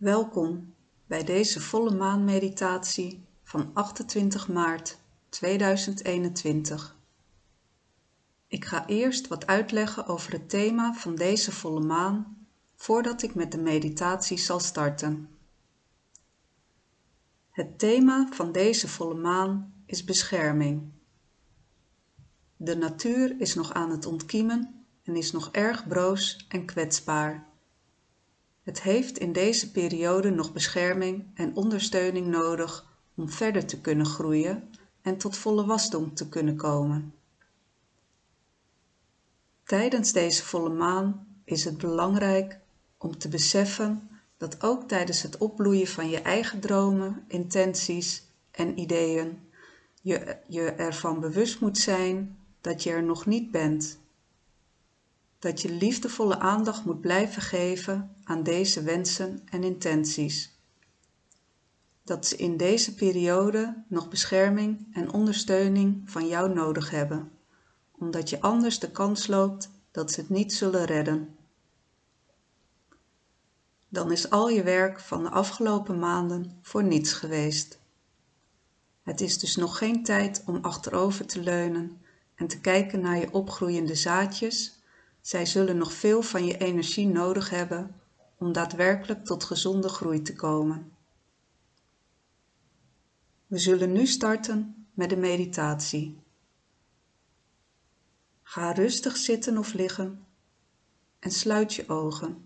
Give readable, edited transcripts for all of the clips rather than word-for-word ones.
Welkom bij deze volle maanmeditatie van 28 maart 2021. Ik ga eerst wat uitleggen over het thema van deze volle maan voordat ik met de meditatie zal starten. Het thema van deze volle maan is bescherming. De natuur is nog aan het ontkiemen en is nog erg broos en kwetsbaar. Het heeft in deze periode nog bescherming en ondersteuning nodig om verder te kunnen groeien en tot volle wasdom te kunnen komen. Tijdens deze volle maan is het belangrijk om te beseffen dat ook tijdens het opbloeien van je eigen dromen, intenties en ideeën je ervan bewust moet zijn dat je er nog niet bent. Dat je liefdevolle aandacht moet blijven geven aan deze wensen en intenties. Dat ze in deze periode nog bescherming en ondersteuning van jou nodig hebben, omdat je anders de kans loopt dat ze het niet zullen redden. Dan is al je werk van de afgelopen maanden voor niets geweest. Het is dus nog geen tijd om achterover te leunen en te kijken naar je opgroeiende zaadjes. Zij zullen nog veel van je energie nodig hebben om daadwerkelijk tot gezonde groei te komen. We zullen nu starten met de meditatie. Ga rustig zitten of liggen en sluit je ogen.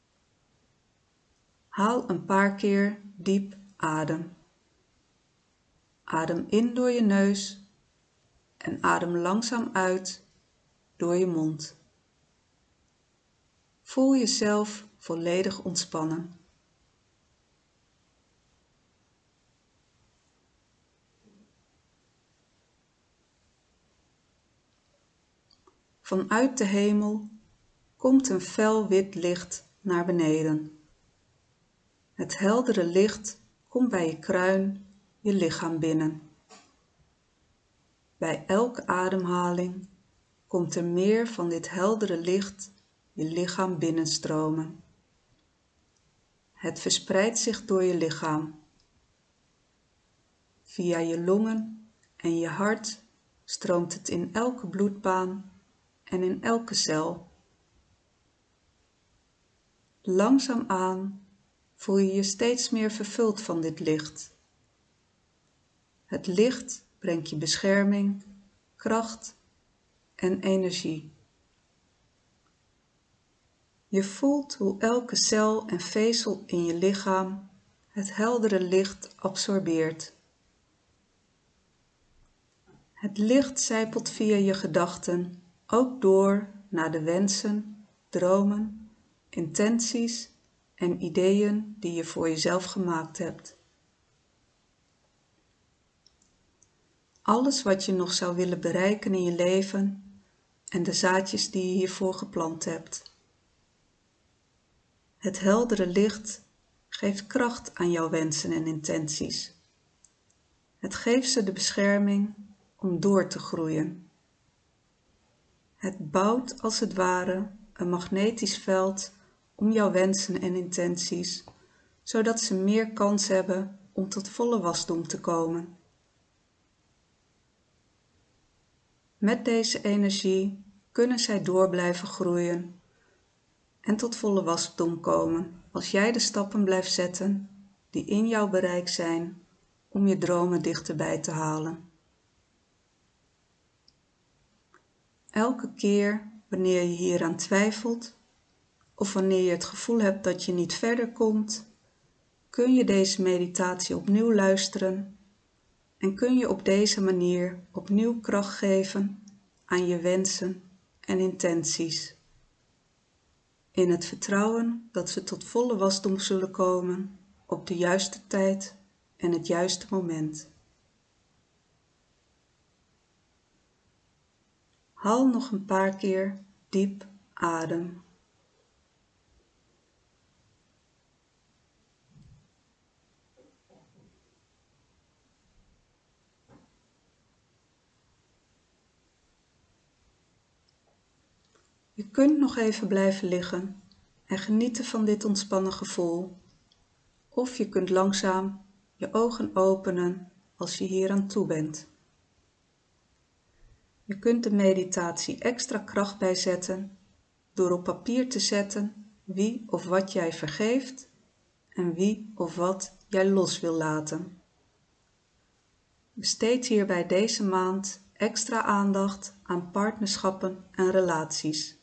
Haal een paar keer diep adem. Adem in door je neus en adem langzaam uit door je mond. Voel jezelf volledig ontspannen. Vanuit de hemel komt een fel wit licht naar beneden. Het heldere licht komt bij je kruin, je lichaam binnen. Bij elke ademhaling komt er meer van dit heldere licht je lichaam binnenstromen. Het verspreidt zich door je lichaam. Via je longen en je hart stroomt het in elke bloedbaan en in elke cel. Langzaamaan voel je je steeds meer vervuld van dit licht. Het licht brengt je bescherming, kracht en energie. Je voelt hoe elke cel en vezel in je lichaam het heldere licht absorbeert. Het licht sijpelt via je gedachten ook door naar de wensen, dromen, intenties en ideeën die je voor jezelf gemaakt hebt. Alles wat je nog zou willen bereiken in je leven en de zaadjes die je hiervoor geplant hebt. Het heldere licht geeft kracht aan jouw wensen en intenties. Het geeft ze de bescherming om door te groeien. Het bouwt als het ware een magnetisch veld om jouw wensen en intenties, zodat ze meer kans hebben om tot volle wasdom te komen. Met deze energie kunnen zij door blijven groeien en tot volle wasdom komen als jij de stappen blijft zetten die in jouw bereik zijn om je dromen dichterbij te halen. Elke keer wanneer je hieraan twijfelt of wanneer je het gevoel hebt dat je niet verder komt, kun je deze meditatie opnieuw luisteren en kun je op deze manier opnieuw kracht geven aan je wensen en intenties. In het vertrouwen dat ze tot volle wasdom zullen komen op de juiste tijd en het juiste moment. Haal nog een paar keer diep adem. Je kunt nog even blijven liggen en genieten van dit ontspannen gevoel. Of je kunt langzaam je ogen openen als je hier aan toe bent. Je kunt de meditatie extra kracht bijzetten door op papier te zetten wie of wat jij vergeeft en wie of wat jij los wil laten. Besteed hierbij deze maand extra aandacht aan partnerschappen en relaties.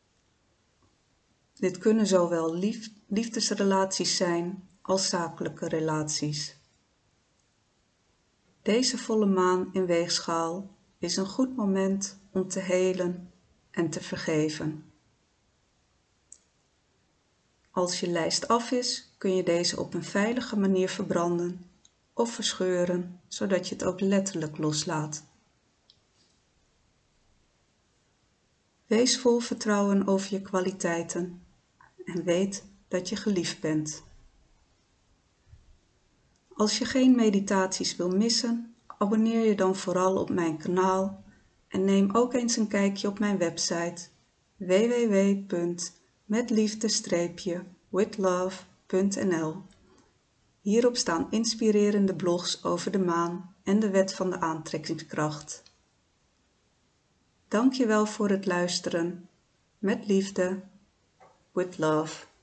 Dit kunnen zowel liefdesrelaties zijn als zakelijke relaties. Deze volle maan in Weegschaal is een goed moment om te helen en te vergeven. Als je lijst af is, kun je deze op een veilige manier verbranden of verscheuren, zodat je het ook letterlijk loslaat. Wees vol vertrouwen over je kwaliteiten en weet dat je geliefd bent. Als je geen meditaties wil missen, abonneer je dan vooral op mijn kanaal en neem ook eens een kijkje op mijn website www.metliefde-withLove.nl. Hierop staan inspirerende blogs over de maan en de wet van de aantrekkingskracht. Dank je wel voor het luisteren. Met liefde, with love.